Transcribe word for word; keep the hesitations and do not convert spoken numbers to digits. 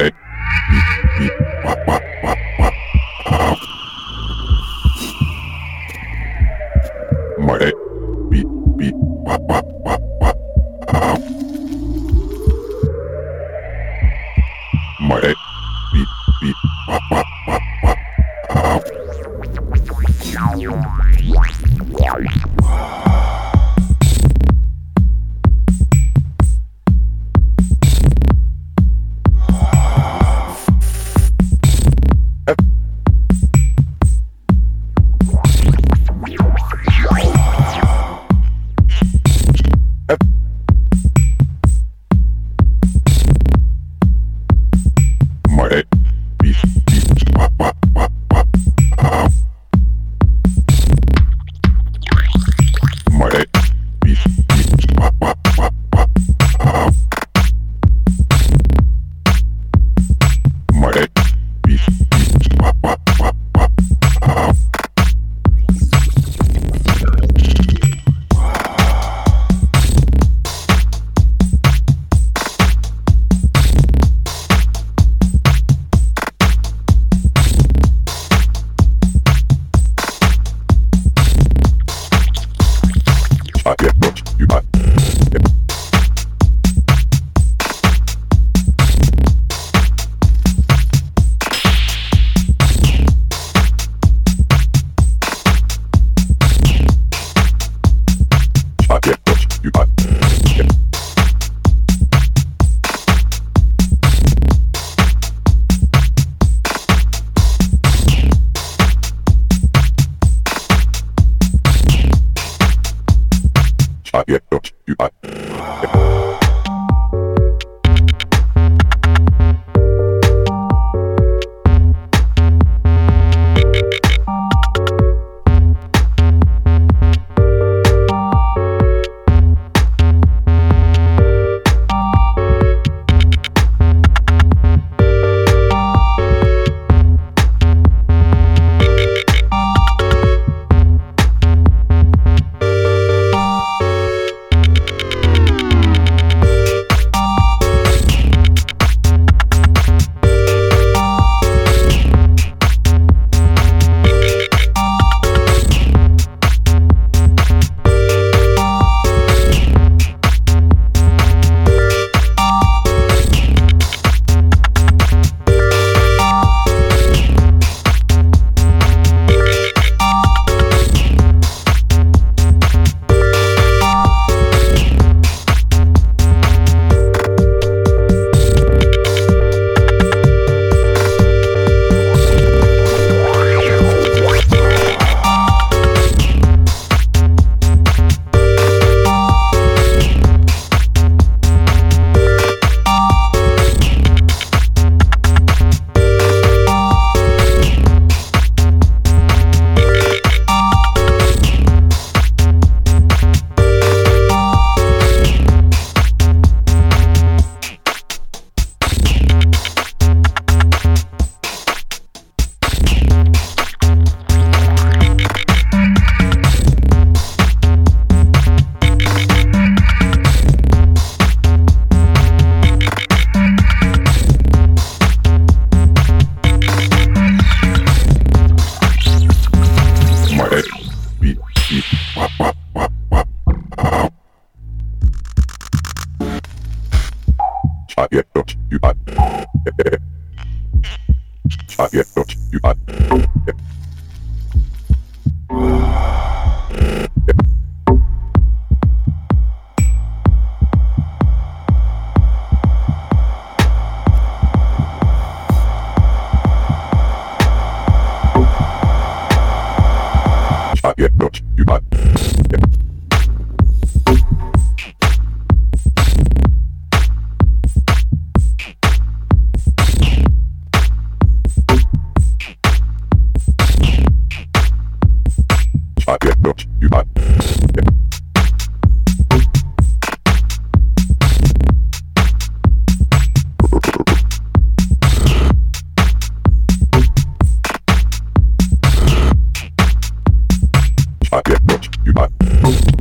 head. Beep, beep, wah, wah, wah, wah. Ah. My head. Beep, beep, wah, wah, wah, wah. Ah. My head. Beep, beep, wah, wah, wah, wah. Ah. My head. Beep, beep, wah, wah, wah, wah. Ah. My head. Beep, beep, wah, wah, wah, wah. Ah. My head. Beep, beep, wah, wah, wah, wah. Ah. I get what you got. Yep. I get what you got. Yep. I get what you got. Yep. My head. Beep, beep, wah, wah, wah, wah. Ah. I get what you got. Yep. I get what you got. Yep. Yep. I get what you got. Yep. I get what you got. Yep. I get what you got.